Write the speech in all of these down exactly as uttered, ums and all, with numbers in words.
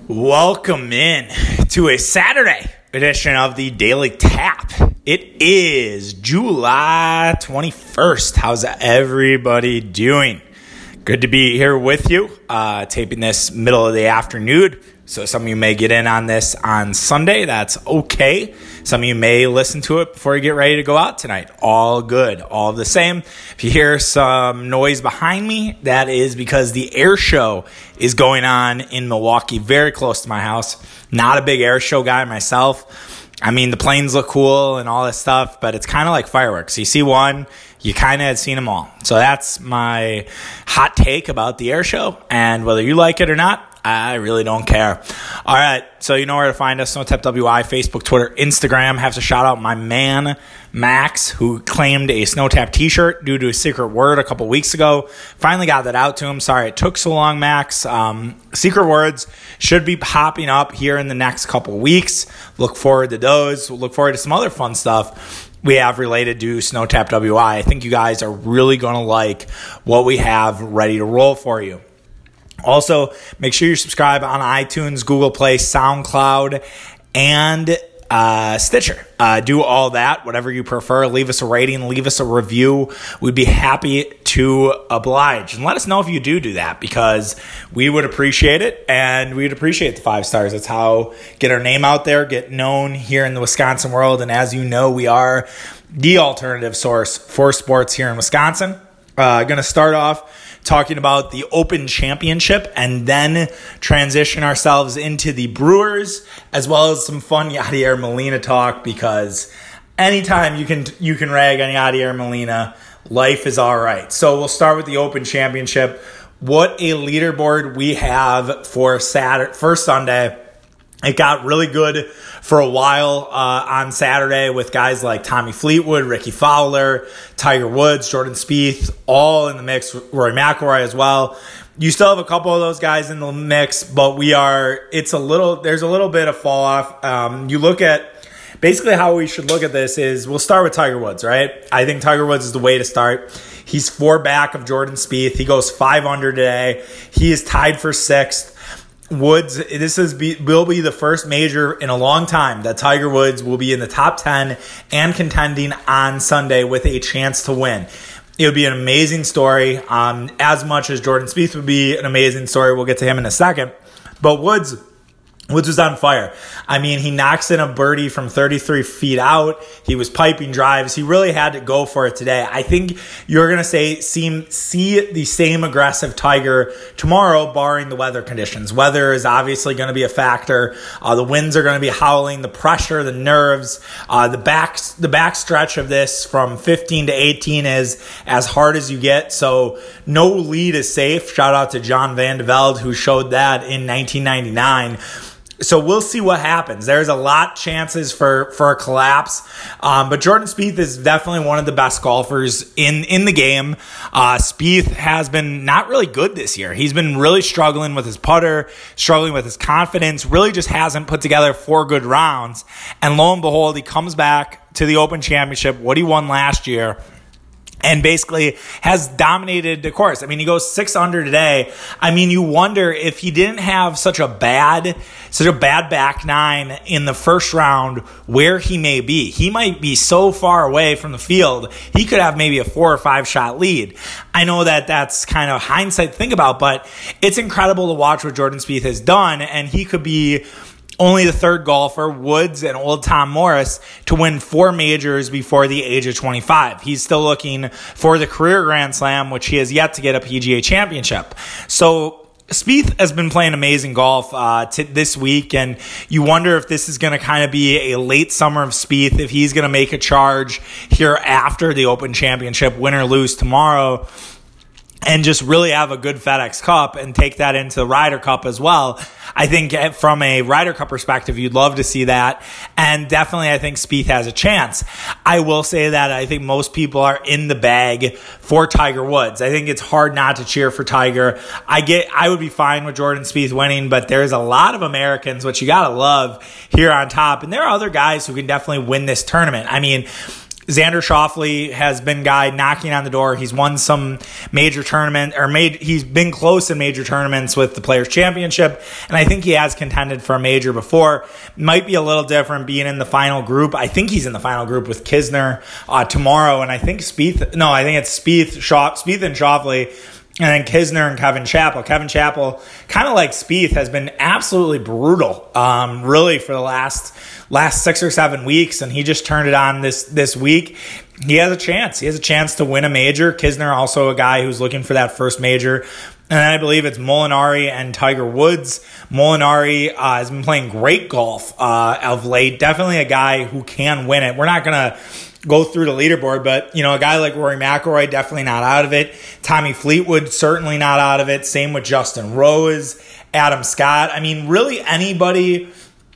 Welcome in to a Saturday edition of the Daily Tap. It is July twenty-first. How's everybody doing? Good to be here with you, uh, taping this middle of the afternoon. So some of you may get in on this on Sunday. That's okay. Some of you may listen to it before you get ready to go out tonight. All good. All the same. If you hear some noise behind me, that is because the air show is going on in Milwaukee, very close to my house. Not a big air show guy myself. I mean, the planes look cool and all this stuff, but it's kind of like fireworks. You see one, you kind of had seen them all. So that's my hot take about the air show. And whether you like it or not, I really don't care. All right, so you know where to find us. SnowTap W I, Facebook, Twitter, Instagram. Have to shout out my man, Max, who claimed a SnowTap t-shirt due to a secret word a couple weeks ago. Finally got that out to him. Sorry it took so long, Max. Um, secret words should be popping up here in the next couple weeks. Look forward to those. We'll look forward to some other fun stuff we have related to SnowTap W I. I think you guys are really going to like what we have ready to roll for you. Also, make sure you subscribe on iTunes, Google Play, SoundCloud, and uh, Stitcher. Uh, do all that, whatever you prefer. Leave us a rating, leave us a review. We'd be happy to oblige. And let us know if you do do that, because we would appreciate it, and we'd appreciate the five stars. That's how get our name out there, get known here in the Wisconsin world. And as you know, we are the alternative source for sports here in Wisconsin. Uh, going to start off talking about the Open Championship and then transition ourselves into the Brewers, as well as some fun Yadier Molina talk, because anytime you can you can rag on Yadier Molina, life is all right. So we'll start with the Open Championship. What a leaderboard we have for Saturday, for Sunday. It got really good for a while uh, on Saturday with guys like Tommy Fleetwood, Ricky Fowler, Tiger Woods, Jordan Spieth, all in the mix. Rory McIlroy as well. You still have a couple of those guys in the mix, but we are. It's a little. There's a little bit of fall off. Um, you look at basically how we should look at this is we'll start with Tiger Woods, right? I think Tiger Woods is the way to start. He's four back of Jordan Spieth. He goes five under today. He is tied for sixth. Woods, this is be, will be the first major in a long time that Tiger Woods will be in the top ten and contending on Sunday with a chance to win. It would be an amazing story, um, as much as Jordan Spieth would be an amazing story. We'll get to him in a second. But Woods... Woods was on fire. I mean, he knocks in a birdie from thirty-three feet out. He was piping drives. He really had to go for it today. I think you're going to say see, see the same aggressive Tiger tomorrow, barring the weather conditions. Weather is obviously going to be a factor. Uh, the winds are going to be howling. The pressure, the nerves, uh, the back the back stretch of this from fifteen to eighteen is as hard as you get. So no lead is safe. Shout out to John Van de Velde, who showed that in nineteen ninety-nine. So we'll see what happens. There's a lot chances for, for a collapse. Um, but Jordan Spieth is definitely one of the best golfers in, in the game. Uh, Spieth has been not really good this year. He's been really struggling with his putter, struggling with his confidence, really just hasn't put together four good rounds. And lo and behold, he comes back to the Open Championship, what he won last year, and basically has dominated the course. I mean, he goes six under today. I mean, you wonder if he didn't have such a bad, such a bad back nine in the first round, where he may be. He might be so far away from the field, he could have maybe a four or five shot lead. I know that that's kind of hindsight to think about, but it's incredible to watch what Jordan Spieth has done, and he could be only the third golfer, Woods and old Tom Morris, to win four majors before the age of twenty-five. He's still looking for the career Grand Slam, which he has yet to get a P G A championship. So Spieth has been playing amazing golf uh, t- this week, and you wonder if this is going to kind of be a late summer of Spieth, if he's going to make a charge here after the Open Championship, win or lose tomorrow, and just really have a good FedEx Cup and take that into the Ryder Cup as well. I think from a Ryder Cup perspective, you'd love to see that. And definitely, I think Spieth has a chance. I will say that I think most people are in the bag for Tiger Woods. I think it's hard not to cheer for Tiger. I get, I would be fine with Jordan Spieth winning, but there's a lot of Americans, which you got to love, here on top. And there are other guys who can definitely win this tournament. I mean, Xander Schauffele has been guy knocking on the door. He's won some major tournament or made. He's been close in major tournaments with the Players Championship, and I think he has contended for a major before. Might be a little different being in the final group. I think he's in the final group with Kisner uh, tomorrow, and I think Spieth. No, I think it's Spieth, Scha, Spieth and Schauffele. And then Kisner and Kevin Chappell. Kevin Chappell, kind of like Spieth, has been absolutely brutal, um, really, for the last last six or seven weeks. And he just turned it on this this week. He has a chance. He has a chance to win a major. Kisner, also a guy who's looking for that first major. And I believe it's Molinari and Tiger Woods. Molinari uh, has been playing great golf uh, of late. Definitely a guy who can win it. We're not going to go through the leaderboard, but, you know, a guy like Rory McIlroy, definitely not out of it. Tommy Fleetwood, certainly not out of it. Same with Justin Rose, Adam Scott. I mean, really anybody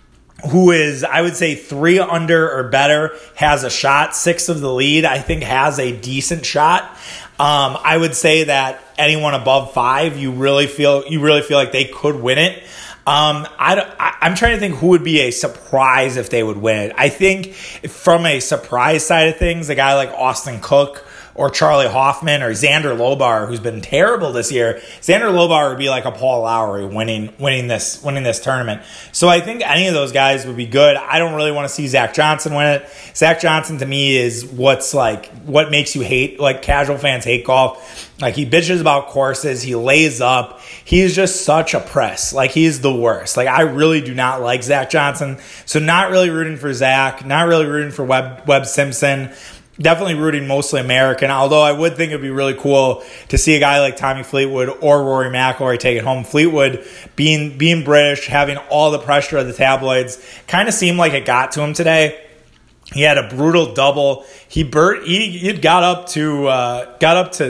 who is, I would say, three under or better has a shot. Six of the lead, I think, has a decent shot. Um, I would say that anyone above five, you really feel you really feel like they could win it. Um, I, I, I'm trying to think who would be a surprise if they would win it. I think from a surprise side of things, a guy like Austin Cook or Charlie Hoffman or Xander Lobar, who's been terrible this year. Xander Lobar would be like a Paul Lowry winning winning this winning this tournament. So I think any of those guys would be good. I don't really want to see Zach Johnson win it. Zach Johnson to me is what's like what makes you hate, like casual fans hate golf. Like he bitches about courses, he lays up. He's just such a press. Like he's the worst. Like I really do not like Zach Johnson. So not really rooting for Zach, not really rooting for Webb, Webb Simpson. Definitely rooting mostly American, although I would think it would be really cool to see a guy like Tommy Fleetwood or Rory McIlroy take it home. Fleetwood, being being British, having all the pressure of the tabloids, kind of seemed like it got to him today. He had a brutal double. He bur- he he got up to uh, got up to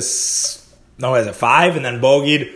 no, is it five, and then bogeyed.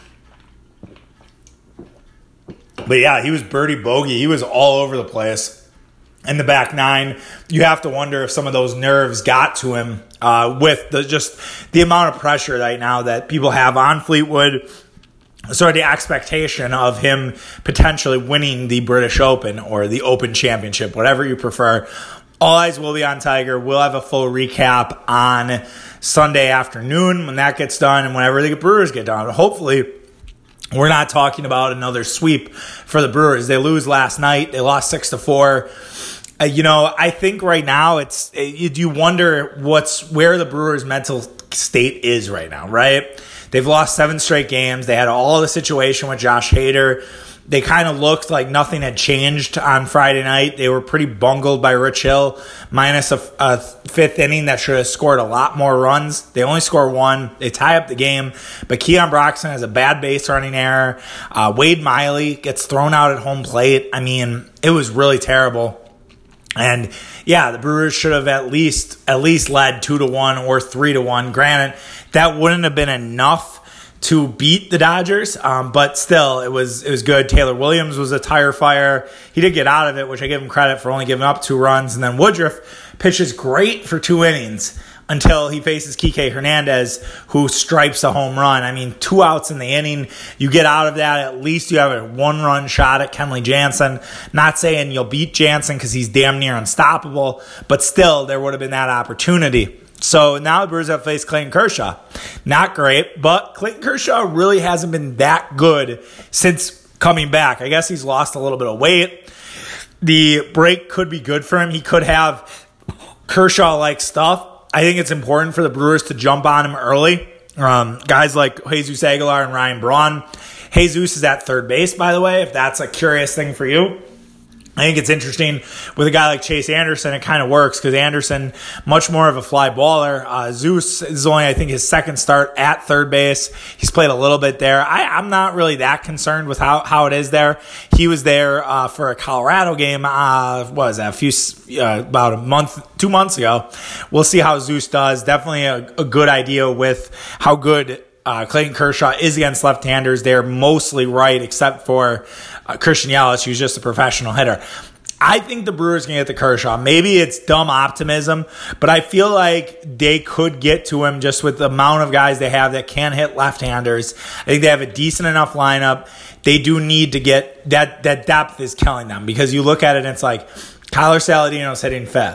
But yeah, he was birdie bogey. He was all over the place. In the back nine, you have to wonder if some of those nerves got to him uh, with the just the amount of pressure right now that people have on Fleetwood. Sort of the expectation of him potentially winning the British Open or the Open Championship, whatever you prefer. All eyes will be on Tiger. We'll have a full recap on Sunday afternoon when that gets done and whenever the Brewers get done. Hopefully, we're not talking about another sweep for the Brewers. They lose last night. They lost six to four. Uh, you know, I think right now it's it, you wonder what's where the Brewers' mental state is right now, right? They've lost seven straight games. They had all the situation with Josh Hader. They kind of looked like nothing had changed on Friday night. They were pretty bungled by Rich Hill, minus a, a fifth inning that should have scored a lot more runs. They only score one. They tie up the game. But Keon Broxton has a bad base running error. Uh, Wade Miley gets thrown out at home plate. I mean, it was really terrible. And yeah, the Brewers should have at least at least led two to one or three to one. Granted, that wouldn't have been enough to beat the Dodgers, um, but still, it was it was good. Taylor Williams was a tire fire. He did get out of it, which I give him credit for only giving up two runs. And then Woodruff pitches great for two innings until he faces Kike Hernandez, who stripes a home run. I mean, two outs in the inning. You get out of that, at least you have a one-run shot at Kenley Jansen. Not saying you'll beat Jansen because he's damn near unstoppable, but still, there would have been that opportunity. So now the Brewers have faced Clayton Kershaw. Not great, but Clayton Kershaw really hasn't been that good since coming back. I guess he's lost a little bit of weight. The break could be good for him. He could have Kershaw-like stuff. I think it's important for the Brewers to jump on him early. Um, guys like Jesus Aguilar and Ryan Braun. Jesus is at third base, by the way, if that's a curious thing for you. I think it's interesting with a guy like Chase Anderson. It kind of works because Anderson, much more of a fly baller. Uh, Zeus is only, I think, his second start at third base. He's played a little bit there. I, I'm not really that concerned with how, how it is there. He was there uh, for a Colorado game. Uh, what was that? A few uh, about a month, two months ago. We'll see how Zeus does. Definitely a, a good idea with how good Uh, Clayton Kershaw is against left-handers. They're mostly right, except for uh, Christian Yelich, who's just a professional hitter. I think the Brewers can get the Kershaw. Maybe it's dumb optimism, but I feel like they could get to him just with the amount of guys they have that can hit left-handers. I think they have a decent enough lineup. They do need to get that. That depth is killing them because you look at it and it's like Kyler Saladino's hitting fifth.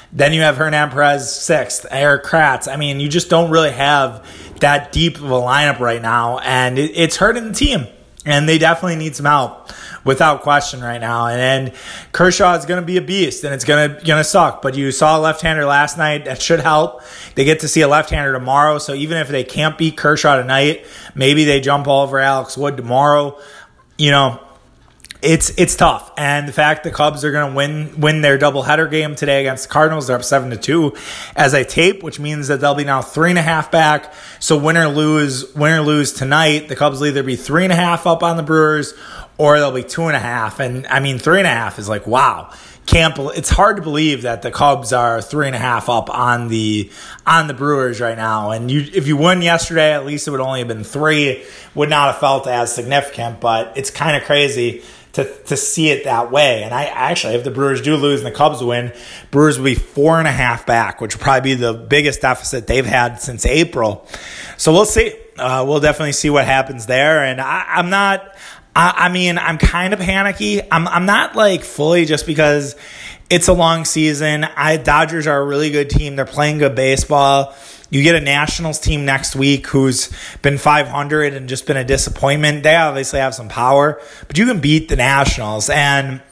Then you have Hernan Perez sixth, Eric Kratz. I mean, you just don't really have that deep of a lineup right now, and it, it's hurting the team. And they definitely need some help, without question, right now. And, and Kershaw is going to be a beast, and it's going to gonna suck. But you saw a left-hander last night. That should help. They get to see a left-hander tomorrow. So even if they can't beat Kershaw tonight, maybe they jump all over Alex Wood tomorrow. You know, it's it's tough. And the fact the Cubs are going to win win their doubleheader game today against the Cardinals, they're up seven to two as I tape, which means that they'll be now three and a half back. So win or lose, win or lose tonight, the Cubs will either be three and a half up on the Brewers, or they'll be two and a half. And I mean, three and a half is like, wow. Can't be, it's hard to believe that the Cubs are three and a half up on the on the Brewers right now. And you, if you won yesterday, at least it would only have been three. Would not have felt as significant, but it's kind of crazy to to see it that way. And I actually, if the Brewers do lose and the Cubs win, Brewers will be four and a half back, which will probably be the biggest deficit they've had since April. So we'll see. Uh, we'll definitely see what happens there. And I, I'm not. I, I mean, I'm kind of panicky. I'm I'm not like fully, just because it's a long season. I Dodgers are a really good team. They're playing good baseball. You get a Nationals team next week who's been five hundred and just been a disappointment. They obviously have some power, but you can beat the Nationals and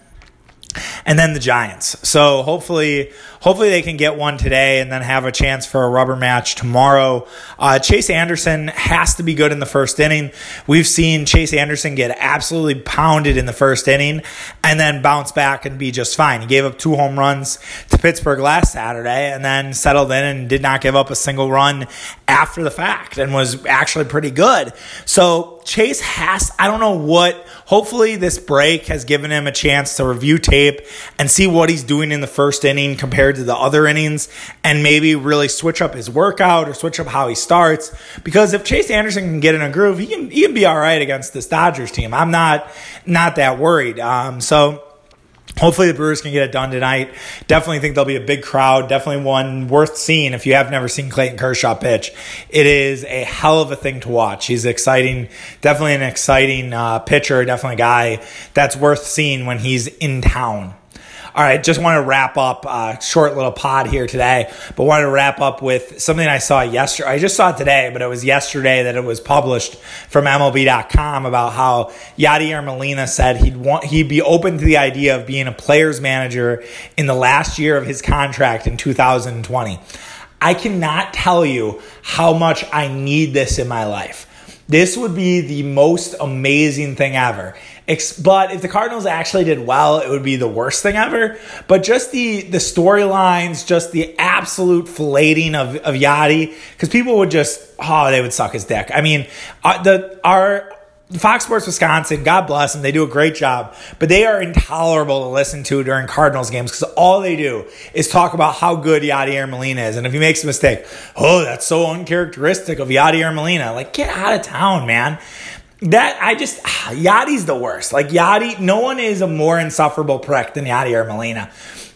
and then the Giants. So hopefully, hopefully they can get one today and then have a chance for a rubber match tomorrow. Uh, Chase Anderson has to be good in the first inning. We've seen Chase Anderson get absolutely pounded in the first inning and then bounce back and be just fine. He gave up two home runs to Pittsburgh last Saturday and then settled in and did not give up a single run after the fact and was actually pretty good. So Chase has, I don't know what, hopefully this break has given him a chance to review tape and see what he's doing in the first inning compared to the other innings, and maybe really switch up his workout or switch up how he starts. Because if Chase Anderson can get in a groove, he can, he can be all right against this Dodgers team. I'm not, not that worried. Um, so hopefully the Brewers can get it done tonight. Definitely think there'll be a big crowd. Definitely one worth seeing if you have never seen Clayton Kershaw pitch. It is a hell of a thing to watch. He's exciting. Definitely an exciting uh, pitcher. Definitely a guy that's worth seeing when he's in town. All right, just want to wrap up a uh, short little pod here today, but wanted to wrap up with something I saw yesterday. I just saw it today, but it was yesterday that it was published from M L B dot com about how Yadier Molina said he'd want he'd be open to the idea of being a player's manager in the last year of his contract in two thousand twenty. I cannot tell you how much I need this in my life. This would be the most amazing thing ever. But if the Cardinals actually did well, it would be the worst thing ever. But just the the storylines, just the absolute filleting of, of Yachty, because people would just, oh, they would suck his dick. I mean, uh, the our Fox Sports Wisconsin, God bless them, they do a great job, but they are intolerable to listen to during Cardinals games because all they do is talk about how good Yadier Molina is. And if he makes a mistake, oh, that's so uncharacteristic of Yadier Molina. Like, get out of town, man. That, I just, Yachty's the worst. Like, Yachty, no one is a more insufferable prick than Yadier Molina.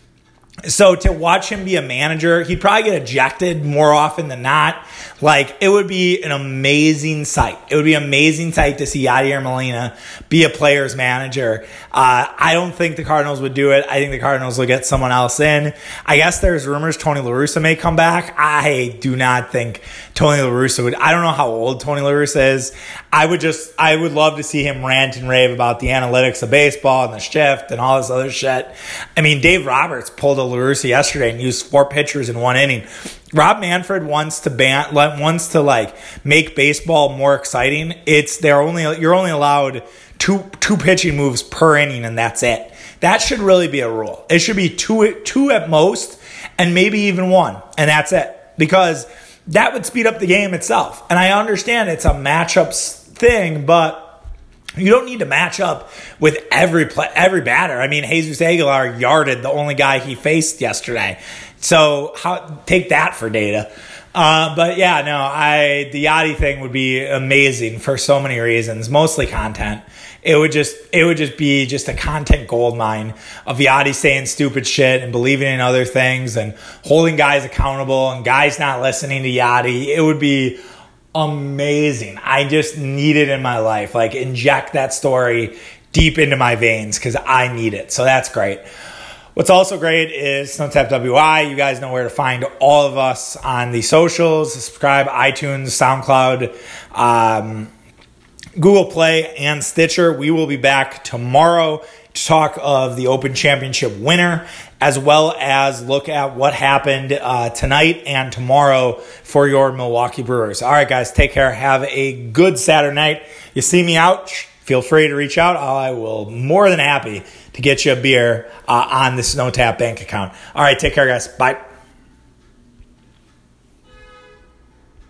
So to watch him be a manager, he'd probably get ejected more often than not. Like, it would be an amazing sight. It would be an amazing sight to see Yadier Molina be a player's manager. Uh, I don't think the Cardinals would do it. I think the Cardinals will get someone else in. I guess there's rumors Tony La Russa may come back. I do not think Tony La Russa would. I don't know how old Tony La Russa is. I would just, I would love to see him rant and rave about the analytics of baseball and the shift and all this other shit. I mean, Dave Roberts pulled a La Russa yesterday and used four pitchers in one inning. Rob Manfred wants to ban, wants to like make baseball more exciting. It's they're only you're only allowed two two pitching moves per inning, and that's it. That should really be a rule. It should be two two at most, and maybe even one, and that's it. Because that would speed up the game itself. And I understand it's a matchups thing, but you don't need to match up with every play, every batter. I mean, Jesus Aguilar yarded the only guy he faced yesterday. So how take that for data. Uh, but yeah, no, I the Yachty thing would be amazing for so many reasons, mostly content. It would just it would just be just a content gold mine of Yachty saying stupid shit and believing in other things and holding guys accountable and guys not listening to Yachty. It would be amazing. I just need it in my life. Like, inject that story deep into my veins because I need it. So that's great. What's also great is Snowtap W I. You guys know where to find all of us on the socials. Subscribe, iTunes, SoundCloud, um, Google Play, and Stitcher. We will be back tomorrow to talk of the Open Championship winner, as well as look at what happened uh, tonight and tomorrow for your Milwaukee Brewers. All right, guys, take care. Have a good Saturday night. You see me out, feel free to reach out. I will more than happy to get you a beer uh, on the Snowtap bank account. All right, take care, guys. Bye.